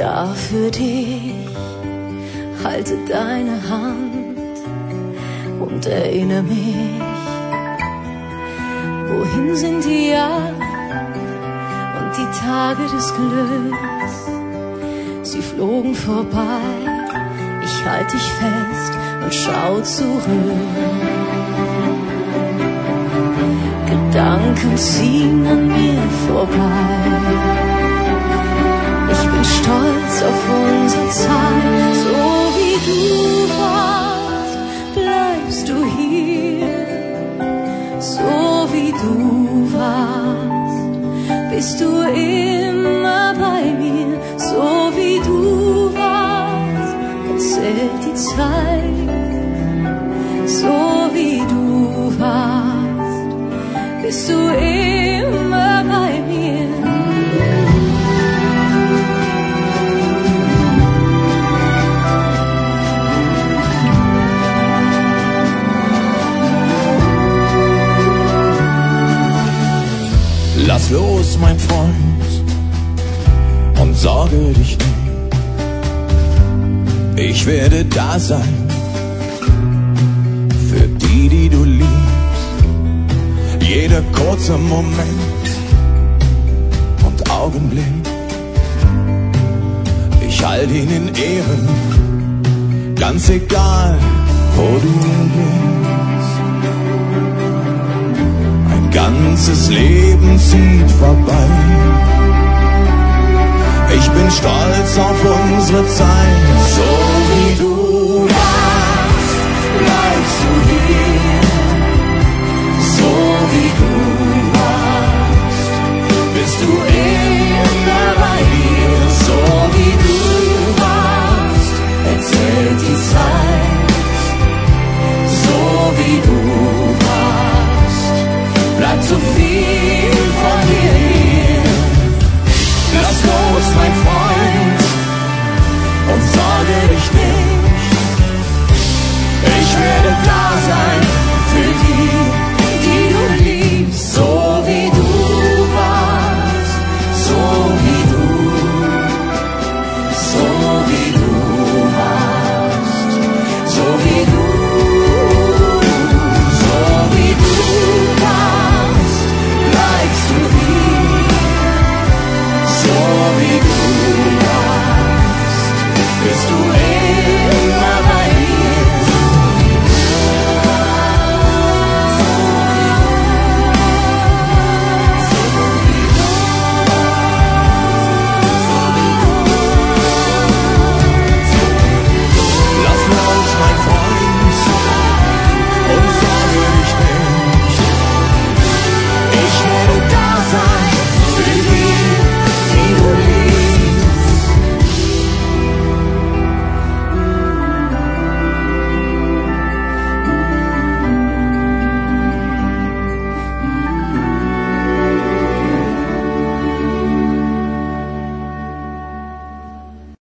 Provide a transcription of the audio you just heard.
da für dich, halte deine Hand und erinnere mich, wohin sind die Jahre und die Tage des Glücks, sie flogen vorbei, ich halte dich fest und schau zurück. Gedanken ziehen an mir vorbei. Ich bin stolz auf unsere Zeit, so wie du warst, bleibst du hier. So wie du warst, bist du immer bei mir. So wie du warst, erzählt die Zeit. So wie du warst, bist du immer bei mir. Lass los, mein Freund, und sorge dich nicht. Ich werde da sein für die, die du liebst. Jeder kurze Moment und Augenblick, ich halte ihn in Ehren, ganz egal, wo du bist. Ein ganzes Leben zieht vorbei. Ich bin stolz auf unsere Zeit, so wie du